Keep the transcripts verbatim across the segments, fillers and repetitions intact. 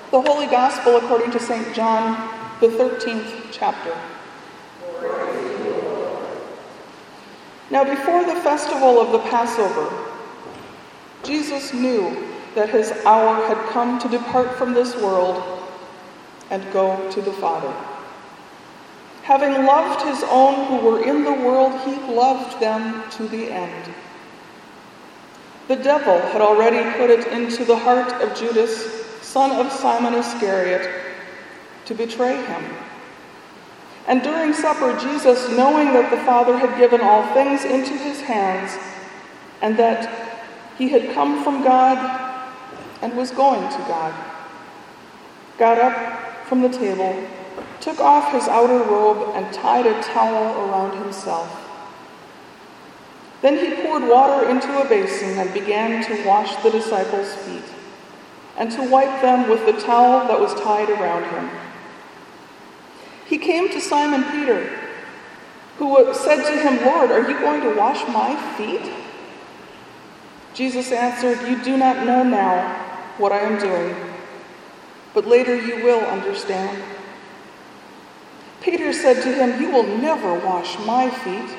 The Holy Gospel according to Saint John, the thirteenth chapter. Now before the festival of the Passover, Jesus knew that his hour had come to depart from this world and go to the Father. Having loved his own who were in the world, he loved them to the end. The devil had already put it into the heart of Judas, son of Simon Iscariot, to betray him. And during supper, Jesus, knowing that the Father had given all things into his hands, and that he had come from God and was going to God, got up from the table, took off his outer robe, and tied a towel around himself. Then he poured water into a basin and began to wash the disciples' feet, and to wipe them with the towel that was tied around him. He came to Simon Peter, who said to him, "Lord, are you going to wash my feet?" Jesus answered, "You do not know now what I am doing, but later you will understand." Peter said to him, "You will never wash my feet."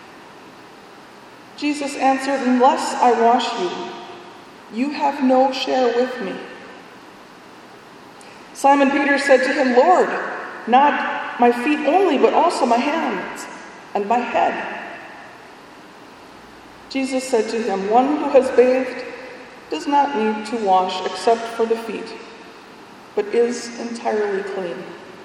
Jesus answered, "Unless I wash you, you have no share with me." Simon Peter said to him, "Lord, not my feet only, but also my hands and my head." Jesus said to him, "One who has bathed does not need to wash except for the feet, but is entirely clean.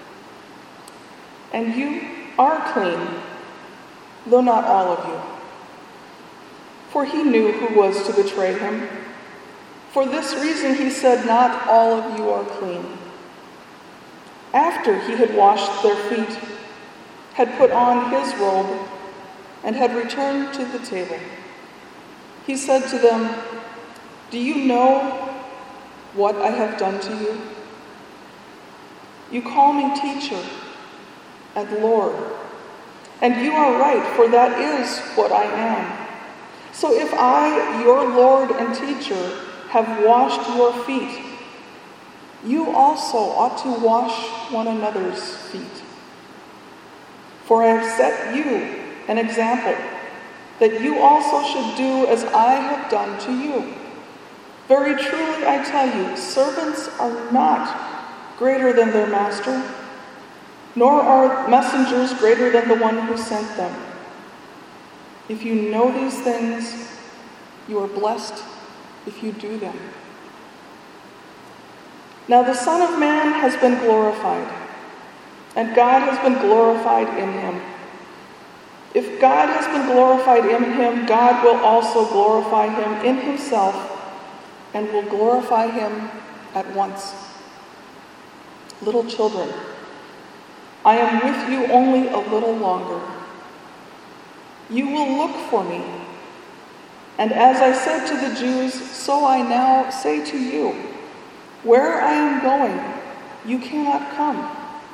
And you are clean, though not all of you." For he knew who was to betray him. For this reason he said, "Not all of you are clean." After he had washed their feet, had put on his robe, and had returned to the table, he said to them, "Do you know what I have done to you? You call me teacher and Lord, and you are right, for that is what I am. So if I, your Lord and teacher, have washed your feet, you also ought to wash one another's feet. For I have set you an example, that you also should do as I have done to you. Very truly I tell you, servants are not greater than their master, nor are messengers greater than the one who sent them. If you know these things, you are blessed if you do them. Now the Son of Man has been glorified, and God has been glorified in him. If God has been glorified in him, God will also glorify him in himself, and will glorify him at once. Little children, I am with you only a little longer. You will look for me. And as I said to the Jews, so I now say to you, where I am going, you cannot come.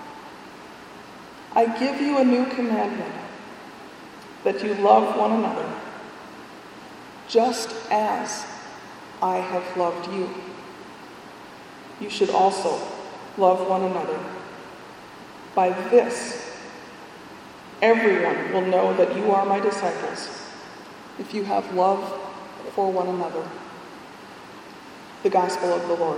I give you a new commandment, that you love one another, just as I have loved you. You should also love one another. By this, everyone will know that you are my disciples, if you have love for one another. The Gospel of the Lord.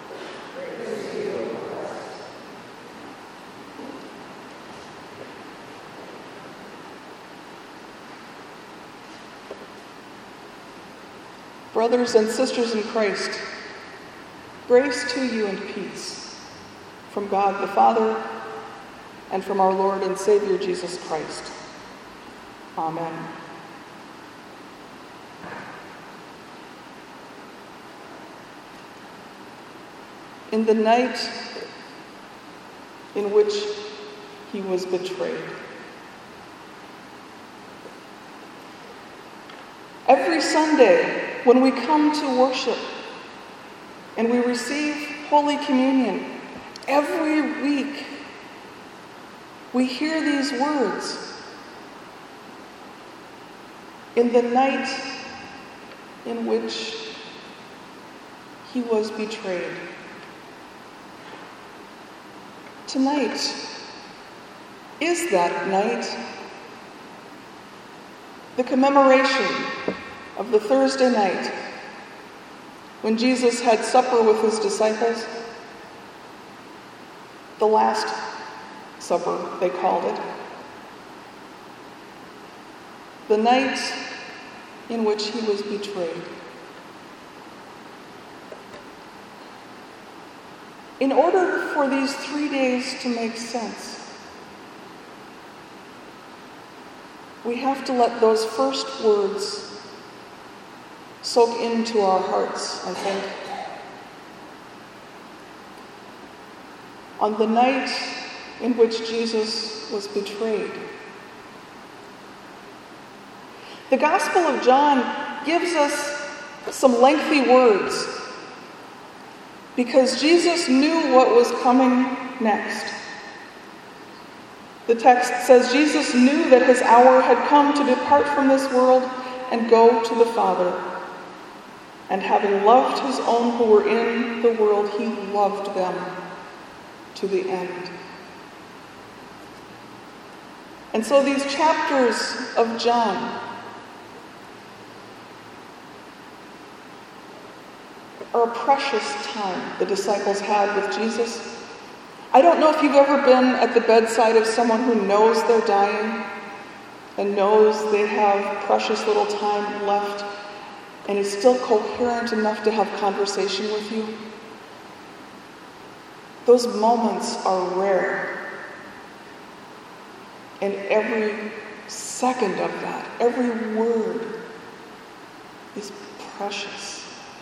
Brothers and sisters in Christ, grace to you and peace from God the Father and from our Lord and Savior Jesus Christ. Amen. In the night in which he was betrayed, every Sunday when we come to worship and we receive Holy Communion, every week we hear these words. In the night in which he was betrayed. Tonight is that night, the commemoration of the Thursday night when Jesus had supper with his disciples. The Last Supper, they called it. The night in which he was betrayed. In order for these three days to make sense, we have to let those first words soak into our hearts, I think. On the night in which Jesus was betrayed. The Gospel of John gives us some lengthy words because Jesus knew what was coming next. The text says Jesus knew that his hour had come to depart from this world and go to the Father. And having loved his own who were in the world, he loved them to the end. And so these chapters of John are a precious time the disciples had with Jesus. I don't know if you've ever been at the bedside of someone who knows they're dying and knows they have precious little time left and is still coherent enough to have conversation with you. Those moments are rare. And every second of that, every word is precious.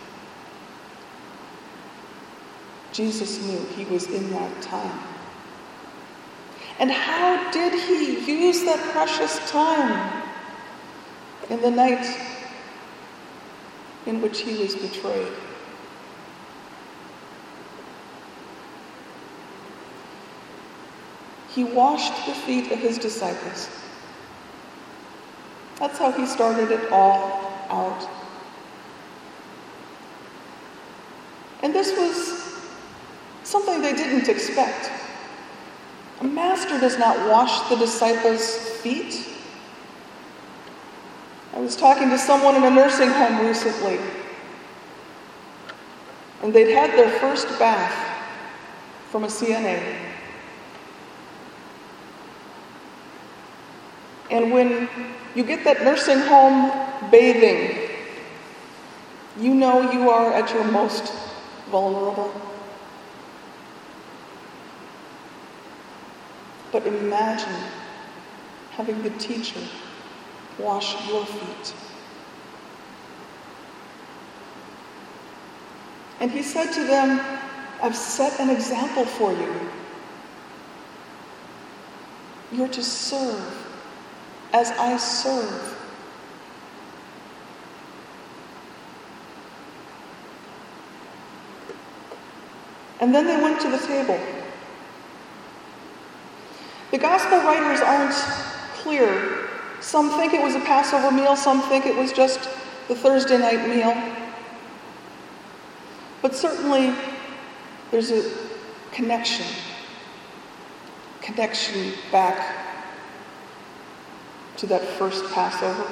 Jesus knew he was in that time. And how did he use that precious time in the night in which he was betrayed? He washed the feet of his disciples. That's how he started it all out. And this was something they didn't expect. A master does not wash the disciples' feet. I was talking to someone in a nursing home recently, and they'd had their first bath from a C N A. And when you get that nursing home bathing, you know you are at your most vulnerable. But imagine having the teacher wash your feet. And he said to them, I've set an example for you. You're to serve as I serve. And then they went to the table. The gospel writers aren't clear. Some think it was a Passover meal, some think it was just the Thursday night meal. But certainly there's a connection. Connection back to that first Passover.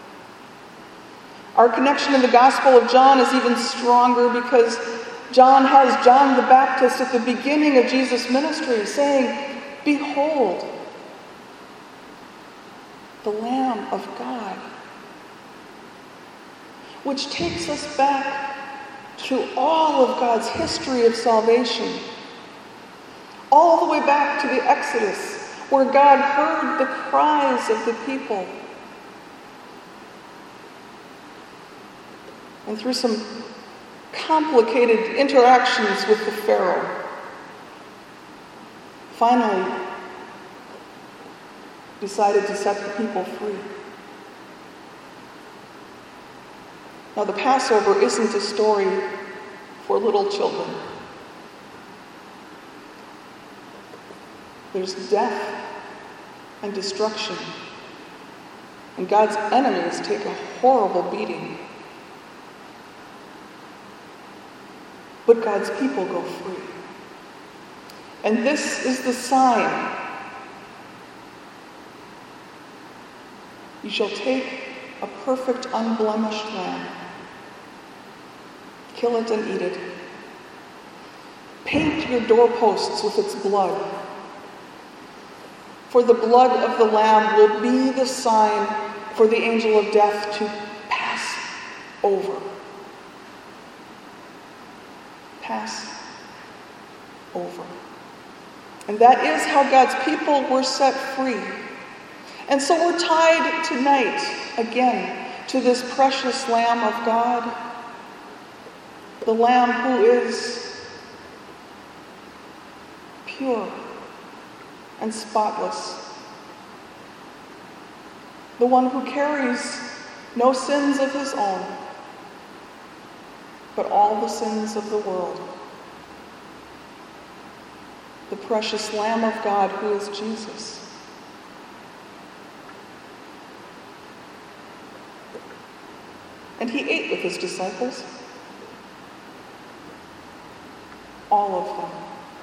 Our connection in the Gospel of John is even stronger because John has John the Baptist at the beginning of Jesus' ministry saying, behold, the Lamb of God, which takes us back through all of God's history of salvation, all the way back to the Exodus, where God heard the cries of the people. And through some complicated interactions with the Pharaoh, finally decided to set the people free. Now, the Passover isn't a story for little children. There's death and destruction, and God's enemies take a horrible beating. But God's people go free. And this is the sign. You shall take a perfect, unblemished lamb, kill it and eat it. Paint your doorposts with its blood. For the blood of the lamb will be the sign for the angel of death to pass over. Pass over. And that is how God's people were set free. And so we're tied tonight, again, to this precious Lamb of God, the Lamb who is pure and spotless, the one who carries no sins of his own, but all the sins of the world. The precious Lamb of God who is Jesus. And he ate with his disciples. All of them.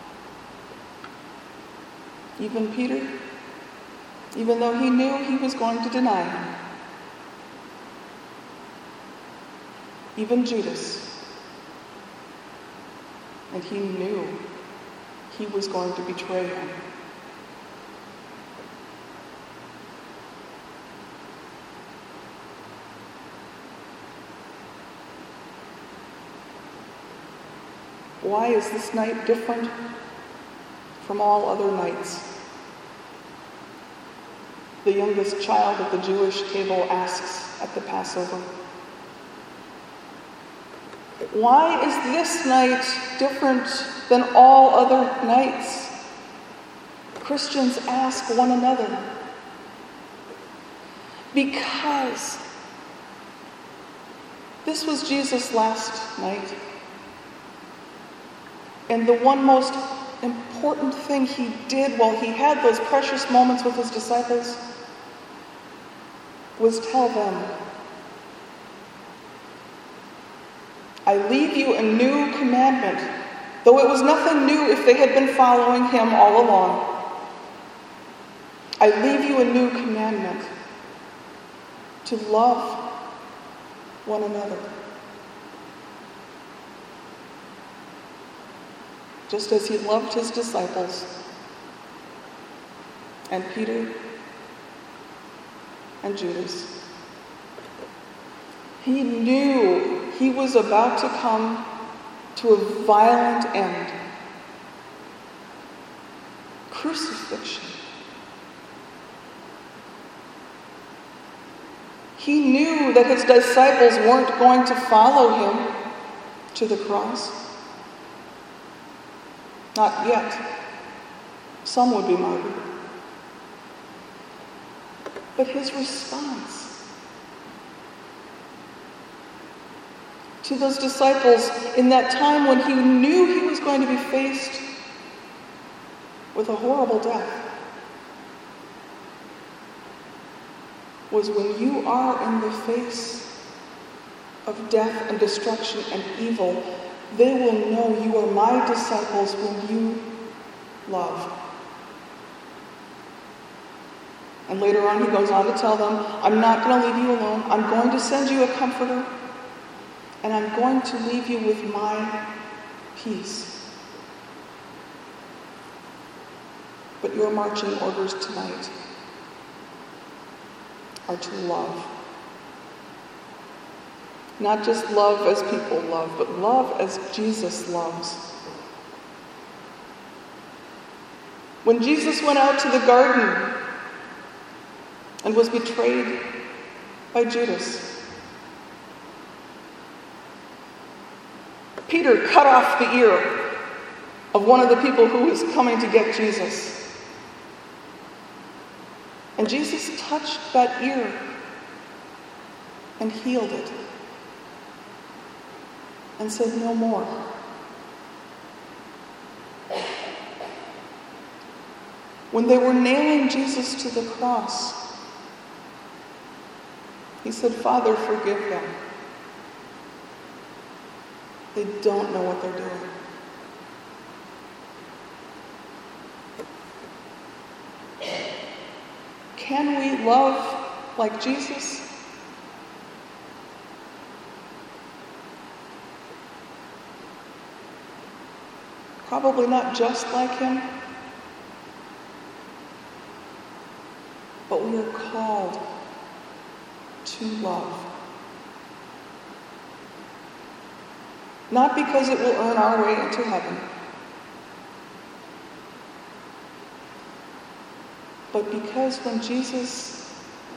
Even Peter, even though he knew he was going to deny him. Even Judas. And he knew he was going to betray him. Why is this night different from all other nights? The youngest child at the Jewish table asks at the Passover. Why is this night different than all other nights? Christians ask one another. Because this was Jesus' last night. And the one most important thing he did while he had those precious moments with his disciples was tell them, I leave you a new commandment, though it was nothing new if they had been following him all along. I leave you a new commandment, to love one another. Just as he loved his disciples, and Peter, and Judas. He knew he was about to come to a violent end. Crucifixion. He knew that his disciples weren't going to follow him to the cross. Not yet. Some would be martyred. But his response to those disciples in that time when he knew he was going to be faced with a horrible death was, when you are in the face of death and destruction and evil, they will know you are my disciples when you love. And later on he goes on to tell them, I'm not going to leave you alone. I'm going to send you a comforter. And I'm going to leave you with my peace. But your marching orders tonight are to love. Not just love as people love, but love as Jesus loves. When Jesus went out to the garden and was betrayed by Judas, Peter cut off the ear of one of the people who was coming to get Jesus. And Jesus touched that ear and healed it and said, no more. When they were nailing Jesus to the cross, he said, Father, forgive them. They don't know what they're doing. can we love like Jesus? Probably not just like him, but we are called to love. Not because it will earn our way into heaven, but because when Jesus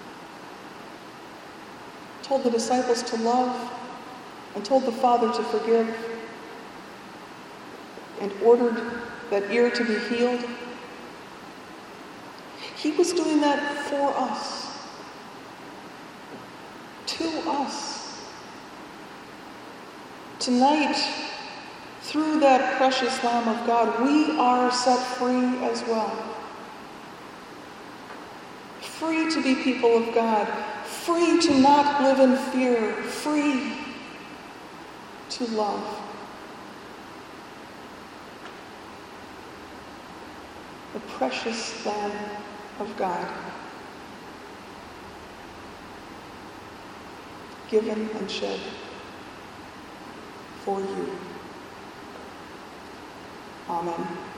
told the disciples to love and told the Father to forgive and ordered that ear to be healed, he was doing that for us, to us. Tonight, through that precious Lamb of God, we are set free as well. Free to be people of God, free to not live in fear, free to love. The precious Lamb of God, given and shed for you. Amen.